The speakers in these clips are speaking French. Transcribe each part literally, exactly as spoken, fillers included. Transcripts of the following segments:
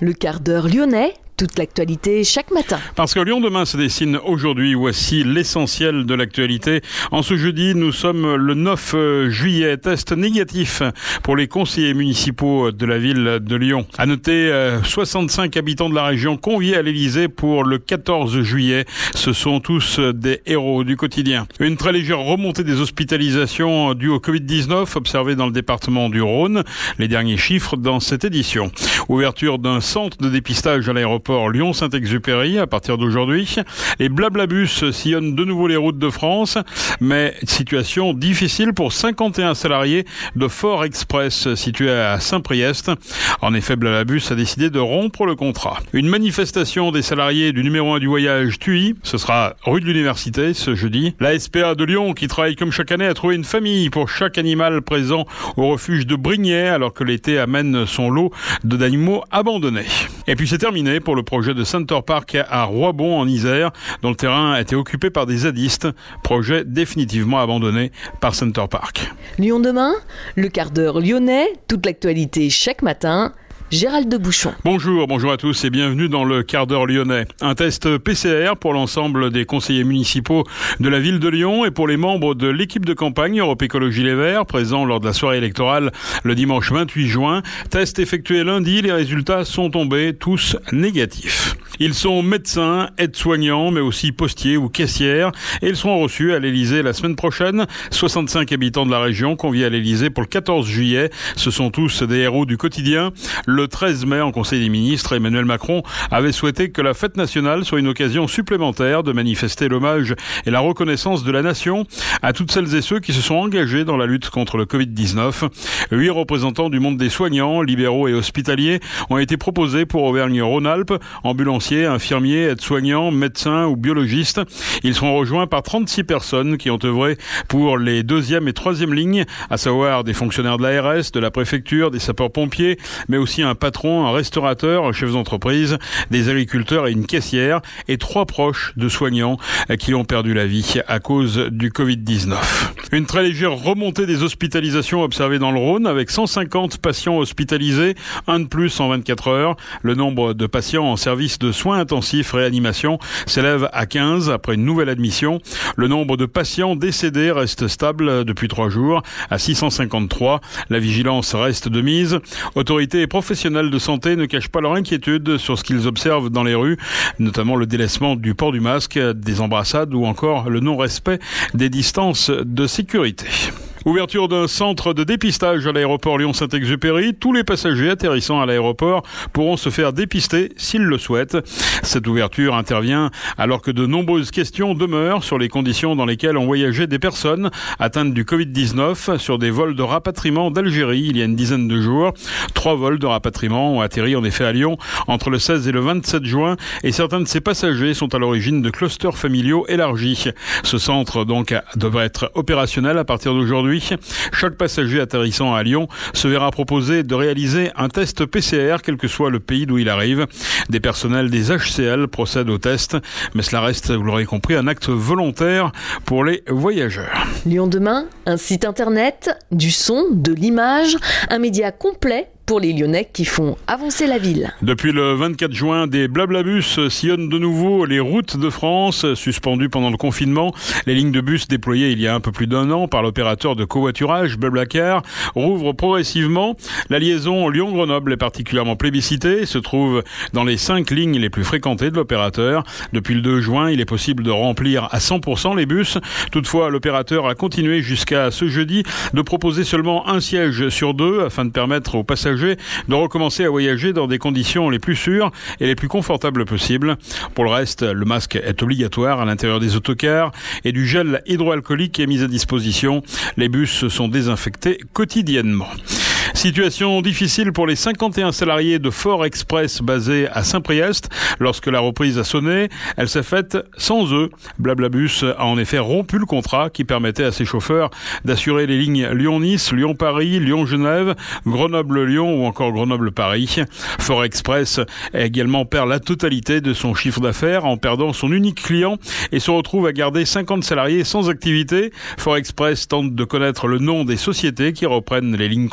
Le quart d'heure lyonnais, toute l'actualité chaque matin. Parce que Lyon demain se dessine aujourd'hui, voici l'essentiel de l'actualité. En ce jeudi, nous sommes le neuf juillet, test négatif pour les conseillers municipaux de la ville de Lyon. À noter, soixante-cinq habitants de la région conviés à l'Elysée pour le quatorze juillet. Ce sont tous des héros du quotidien. Une très légère remontée des hospitalisations dues au covid dix-neuf observée dans le département du Rhône. Les derniers chiffres dans cette édition. Ouverture d'un centre de dépistage à l'aéroport Lyon-Saint-Exupéry à partir d'aujourd'hui. Les blablabus sillonnent de nouveau les routes de France, mais situation difficile pour cinquante et un salariés de Fort Express situé à Saint-Priest. En effet, Blablabus a décidé de rompre le contrat. Une manifestation des salariés du numéro un du voyage T U I, ce sera rue de l'Université ce jeudi. La S P A de Lyon, qui travaille comme chaque année, a trouvé une famille pour chaque animal présent au refuge de Brignais, alors que l'été amène son lot d'animaux abandonnés. Et puis c'est terminé pour le projet de Center Park à Roibon en Isère, dont le terrain a été occupé par des zadistes. Projet définitivement abandonné par Center Park. Lyon demain, le quart d'heure lyonnais, toute l'actualité chaque matin. Gérald de Bouchon. Bonjour, bonjour à tous et bienvenue dans le quart d'heure lyonnais. Un test P C R pour l'ensemble des conseillers municipaux de la ville de Lyon et pour les membres de l'équipe de campagne Europe Écologie Les Verts, présents lors de la soirée électorale le dimanche vingt-huit juin. Test effectué lundi, les résultats sont tombés tous négatifs. Ils sont médecins, aides-soignants, mais aussi postiers ou caissières et ils seront reçus à l'Elysée la semaine prochaine. soixante-cinq habitants de la région conviés à l'Elysée pour le quatorze juillet. Ce sont tous des héros du quotidien. Le treize mai, en Conseil des ministres, Emmanuel Macron avait souhaité que la fête nationale soit une occasion supplémentaire de manifester l'hommage et la reconnaissance de la nation à toutes celles et ceux qui se sont engagés dans la lutte contre le covid dix-neuf. Huit représentants du monde des soignants, libéraux et hospitaliers ont été proposés pour Auvergne-Rhône-Alpes, ambulanciers, infirmiers, aides-soignants, médecins ou biologistes. Ils seront rejoints par trente-six personnes qui ont œuvré pour les deuxième et troisième lignes, à savoir des fonctionnaires de l'A R S, de la préfecture, des sapeurs-pompiers, mais aussi un un patron, un restaurateur, un chef d'entreprise, des agriculteurs et une caissière et trois proches de soignants qui ont perdu la vie à cause du covid dix-neuf. Une très légère remontée des hospitalisations observées dans le Rhône avec cent cinquante patients hospitalisés, un de plus en vingt-quatre heures. Le nombre de patients en service de soins intensifs réanimation s'élève à quinze après une nouvelle admission. Le nombre de patients décédés reste stable depuis trois jours à six cent cinquante-trois. La vigilance reste de mise. Autorités et professionnels de santé ne cachent pas leur inquiétude sur ce qu'ils observent dans les rues, notamment le délaissement du port du masque, des embrassades ou encore le non-respect des distances de sécurité. Ouverture d'un centre de dépistage à l'aéroport Lyon-Saint-Exupéry. Tous les passagers atterrissant à l'aéroport pourront se faire dépister s'ils le souhaitent. Cette ouverture intervient alors que de nombreuses questions demeurent sur les conditions dans lesquelles ont voyagé des personnes atteintes du covid dix-neuf sur des vols de rapatriement d'Algérie il y a une dizaine de jours. Trois vols de rapatriement ont atterri en effet à Lyon entre le seize et le vingt-sept juin et certains de ces passagers sont à l'origine de clusters familiaux élargis. Ce centre donc devrait être opérationnel à partir d'aujourd'hui. Chaque passager atterrissant à Lyon se verra proposer de réaliser un test P C R, quel que soit le pays d'où il arrive. Des personnels des H C L procèdent au test, mais cela reste, vous l'aurez compris, un acte volontaire pour les voyageurs. Lyon demain, un site internet, du son, de l'image, un média complet pour les Lyonnais qui font avancer la ville. Depuis le vingt-quatre juin, des blablabus sillonnent de nouveau les routes de France, suspendues pendant le confinement. Les lignes de bus déployées il y a un peu plus d'un an par l'opérateur de covoiturage Blablacar rouvrent progressivement. La liaison Lyon-Grenoble est particulièrement plébiscitée, se trouve dans les cinq lignes les plus fréquentées de l'opérateur. Depuis le deux juin, il est possible de remplir à cent pour cent les bus. Toutefois, l'opérateur a continué jusqu'à ce jeudi de proposer seulement un siège sur deux afin de permettre aux passagers de recommencer à voyager dans des conditions les plus sûres et les plus confortables possibles. Pour le reste, le masque est obligatoire à l'intérieur des autocars et du gel hydroalcoolique est mis à disposition. Les bus sont désinfectés quotidiennement. Situation difficile pour les cinquante et un salariés de Fort Express basés à Saint-Priest. Lorsque la reprise a sonné, elle s'est faite sans eux. Blablabus a en effet rompu le contrat qui permettait à ses chauffeurs d'assurer les lignes Lyon-Nice, Lyon-Paris, Lyon-Genève, Grenoble-Lyon ou encore Grenoble-Paris. Fort Express également perd la totalité de son chiffre d'affaires en perdant son unique client et se retrouve à garder cinquante salariés sans activité. Fort Express tente de connaître le nom des sociétés qui reprennent les lignes concernées.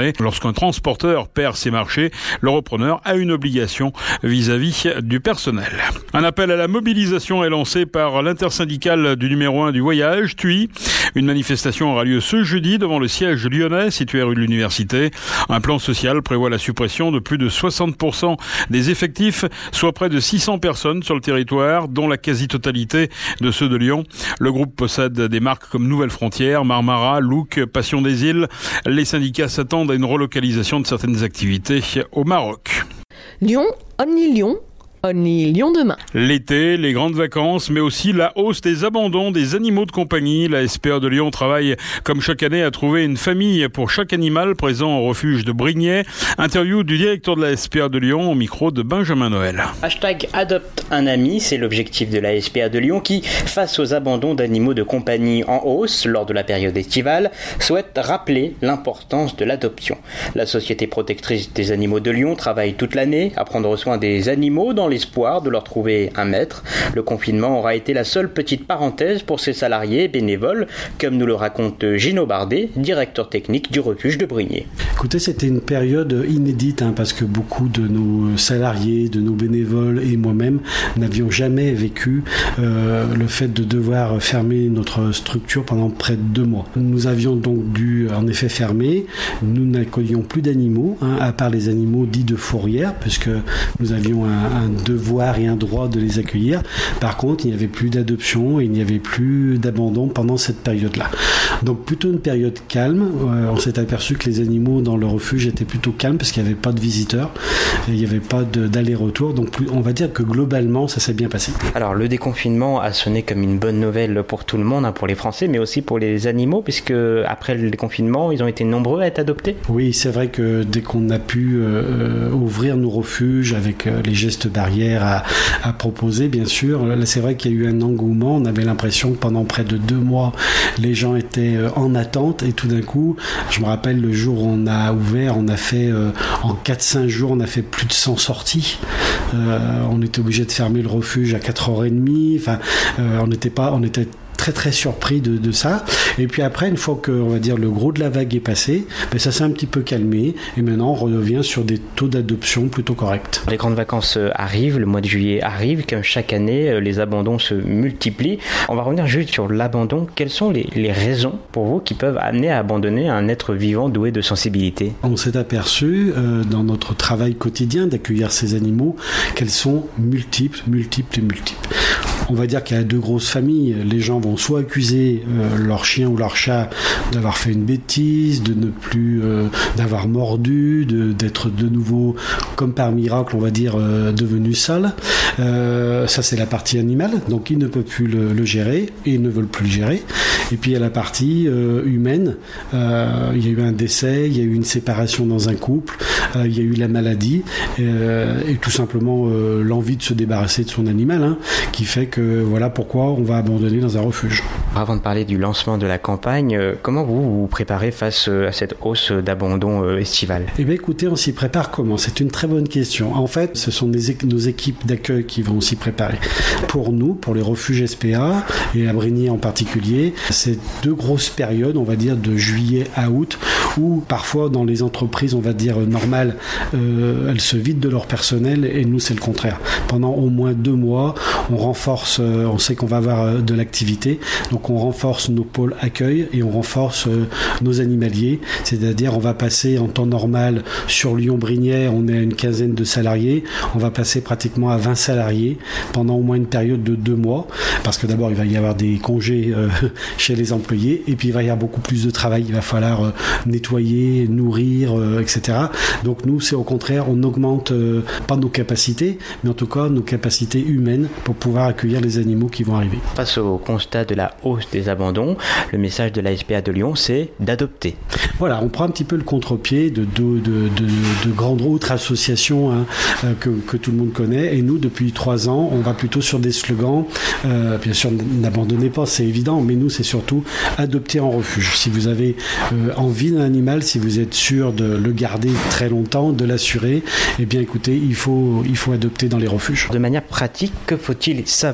année. Lorsqu'un transporteur perd ses marchés, le repreneur a une obligation vis-à-vis du personnel. Un appel à la mobilisation est lancé par l'intersyndicale du numéro un du voyage, T U I. Une manifestation aura lieu ce jeudi devant le siège lyonnais situé rue de l'Université. Un plan social prévoit la suppression de plus de soixante pour cent des effectifs, soit près de six cents personnes sur le territoire, dont la quasi-totalité de ceux de Lyon. Le groupe possède des marques comme Nouvelles Frontières, Marmara, Look, Passion des Îles. Les syndicats s'attendent à une relocalisation de certaines activités au Maroc. Lyon, Only Lyon. Only Lyon demain. L'été, les grandes vacances, mais aussi la hausse des abandons des animaux de compagnie. La S P A de Lyon travaille comme chaque année à trouver une famille pour chaque animal présent au refuge de Brignais. Interview du directeur de la S P A de Lyon au micro de Benjamin Noël. Hashtag adopte un ami, c'est l'objectif de la S P A de Lyon qui, face aux abandons d'animaux de compagnie en hausse lors de la période estivale, souhaite rappeler l'importance de l'adoption. La Société protectrice des animaux de Lyon travaille toute l'année à prendre soin des animaux dans l'espoir de leur trouver un maître. Le confinement aura été la seule petite parenthèse pour ces salariés bénévoles, comme nous le raconte Gino Bardet, directeur technique du refuge de Brignais. Écoutez, c'était une période inédite hein, parce que beaucoup de nos salariés, de nos bénévoles et moi-même n'avions jamais vécu euh, le fait de devoir fermer notre structure pendant près de deux mois. Nous avions donc dû en effet fermer. Nous n'accueillions plus d'animaux, hein, à part les animaux dits de fourrière, puisque nous avions un, un devoir et un droit de les accueillir. Par contre, il n'y avait plus d'adoption et il n'y avait plus d'abandon pendant cette période-là. Donc plutôt une période calme. Euh, on s'est aperçu que les animaux dans le refuge étaient plutôt calmes parce qu'il n'y avait pas de visiteurs, et il n'y avait pas de, d'aller-retour. Donc on va dire que globalement, ça s'est bien passé. Alors le déconfinement a sonné comme une bonne nouvelle pour tout le monde, hein, pour les Français, mais aussi pour les animaux, puisque après le déconfinement, ils ont été nombreux à être adoptés. Oui, c'est vrai que dès qu'on a pu euh, ouvrir nos refuges avec euh, les gestes barrières à, à proposer, bien sûr. Là, c'est vrai qu'il y a eu un engouement. On avait l'impression que pendant près de deux mois, les gens étaient en attente et tout d'un coup, je me rappelle le jour où on a ouvert, on a fait euh, en quatre cinq jours, on a fait plus de cent sorties. Euh, on était obligé de fermer le refuge à quatre heures trente. Enfin, euh, on n'était pas, on était très très surpris de, de ça. Et puis après, une fois que on va dire le gros de la vague est passé, ben ça s'est un petit peu calmé et maintenant on revient sur des taux d'adoption plutôt corrects. Les grandes vacances arrivent, le mois de juillet arrive, comme chaque année, les abandons se multiplient. On va revenir juste sur l'abandon. Quelles sont les, les raisons pour vous qui peuvent amener à abandonner un être vivant doué de sensibilité ? On s'est aperçu euh, dans notre travail quotidien d'accueillir ces animaux qu'elles sont multiples, multiples et multiples. On va dire qu'il y a deux grosses familles. Les gens vont soit accuser euh, leur chien ou leur chat d'avoir fait une bêtise, de ne plus euh, d'avoir mordu, de, d'être de nouveau, comme par miracle, on va dire, euh, devenu sale. Euh, ça, c'est la partie animale. Donc, ils ne peuvent plus le, le gérer et ils ne veulent plus le gérer. Et puis, il y a la partie euh, humaine. Euh, il y a eu un décès, il y a eu une séparation dans un couple, euh, il y a eu la maladie euh, et tout simplement euh, l'envie de se débarrasser de son animal, hein, qui fait que voilà pourquoi on va abandonner dans un refuge. Avant de parler du lancement de la campagne, comment vous vous préparez face à cette hausse d'abandon estival ? Eh bien écoutez, on s'y prépare comment ? C'est une très bonne question. En fait, ce sont des, nos équipes d'accueil qui vont s'y préparer. Pour nous, pour les refuges S P A, et à Brignais en particulier, c'est deux grosses périodes, on va dire de juillet à août, où parfois dans les entreprises, on va dire normales, euh, elles se vident de leur personnel et nous c'est le contraire. Pendant au moins deux mois, on renforce, euh, on sait qu'on va avoir euh, de l'activité, donc on renforce nos pôles accueil et on renforce euh, nos animaliers, c'est-à-dire on va passer en temps normal sur Lyon-Brignais, on est à une quinzaine de salariés, on va passer pratiquement à vingt salariés pendant au moins une période de deux mois, parce que d'abord il va y avoir des congés euh, chez les employés et puis il va y avoir beaucoup plus de travail, il va falloir euh, nettoyer, nourrir, euh, et cetera. Donc nous c'est au contraire, on n'augmente euh, pas nos capacités, mais en tout cas nos capacités humaines pour pouvoir accueillir les animaux qui vont arriver. Face au constat de la hausse des abandons, le message de la S P A de Lyon, c'est d'adopter. Voilà, on prend un petit peu le contre-pied de, de, de, de, de grandes autres associations hein, euh, que, que tout le monde connaît. Et nous, depuis trois ans, on va plutôt sur des slogans. Euh, bien sûr, n'abandonnez pas, c'est évident, mais nous, c'est surtout adopter en refuge. Si vous avez euh, envie d'un animal, si vous êtes sûr de le garder très longtemps, de l'assurer, eh bien écoutez, il faut, il faut adopter dans les refuges. De manière pratique, que faut-il savoir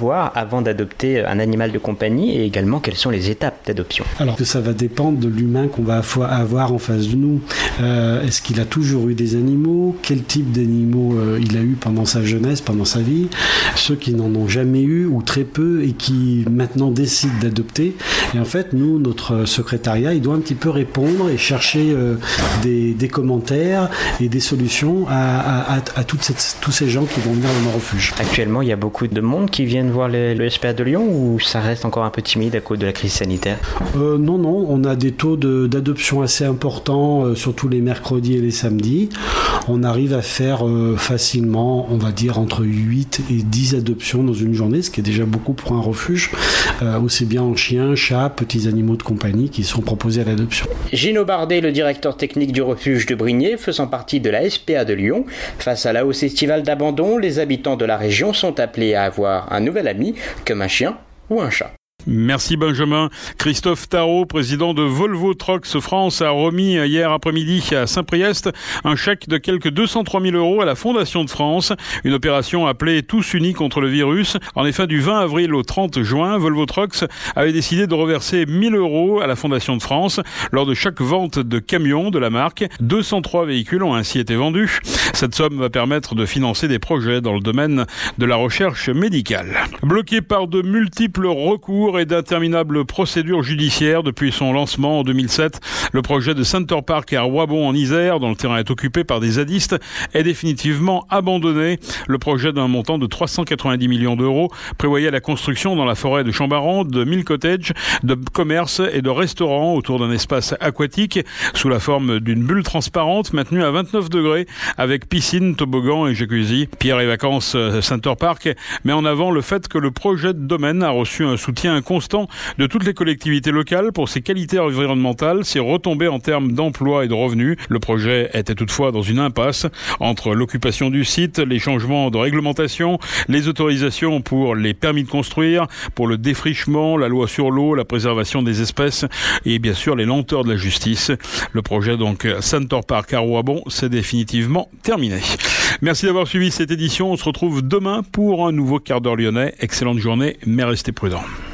savoir avant d'adopter un animal de compagnie et également quelles sont les étapes d'adoption? Alors que ça va dépendre de l'humain qu'on va avoir en face de nous. Euh, est-ce qu'il a toujours eu des animaux? Quel type d'animaux euh, il a eu pendant sa jeunesse, pendant sa vie? Ceux qui n'en ont jamais eu ou très peu et qui maintenant décident d'adopter. Et en fait, nous, notre secrétariat, il doit un petit peu répondre et chercher euh, des, des commentaires et des solutions à, à, à, à toutes cette, tous ces gens qui vont venir dans nos refuges. Actuellement, il y a beaucoup de monde qui viennent voir le, le S P A de Lyon ou ça reste encore un peu timide à cause de la crise sanitaire? euh, Non, non, on a des taux de, d'adoption assez importants, euh, surtout les mercredis et les samedis. On arrive à faire euh, facilement, on va dire, entre huit et dix adoptions dans une journée, ce qui est déjà beaucoup pour un refuge, euh, aussi bien en chiens, chats, petits animaux de compagnie qui sont proposés à l'adoption. Gino Bardet, le directeur technique du refuge de Brignais, faisant partie de la S P A de Lyon. Face à la hausse estivale d'abandon, les habitants de la région sont appelés à avoir un nouvel ami, comme un chien ou un chat. Merci Benjamin. Christophe Tarot, président de Volvo Trucks France, a remis hier après-midi à Saint-Priest un chèque de quelques deux cent trois mille euros à la Fondation de France. Une opération appelée Tous unis contre le virus. En effet, du vingt avril au trente juin, Volvo Trucks avait décidé de reverser mille euros à la Fondation de France lors de chaque vente de camions de la marque. deux cent trois véhicules ont ainsi été vendus. Cette somme va permettre de financer des projets dans le domaine de la recherche médicale. Bloqué par de multiples recours et d'interminables procédures judiciaires depuis son lancement en deux mille sept, le projet de Center Park à Roibon en Isère, dont le terrain est occupé par des zadistes, est définitivement abandonné. Le projet d'un montant de trois cent quatre-vingt-dix millions d'euros prévoyait la construction dans la forêt de Chambaran de mille cottages, de commerces et de restaurants autour d'un espace aquatique sous la forme d'une bulle transparente maintenue à vingt-neuf degrés avec piscine, toboggan et jacuzzi. Pierre et Vacances Center Park met en avant le fait que le projet de domaine a reçu un soutien constant de toutes les collectivités locales pour ses qualités environnementales, ses retombées en termes d'emploi et de revenus. Le projet était toutefois dans une impasse entre l'occupation du site, les changements de réglementation, les autorisations pour les permis de construire, pour le défrichement, la loi sur l'eau, la préservation des espèces et bien sûr les lenteurs de la justice. Le projet donc Center Park à Roibon, c'est définitivement terminé. Merci d'avoir suivi cette édition. On se retrouve demain pour un nouveau quart d'heure lyonnais. Excellente journée, mais restez prudents.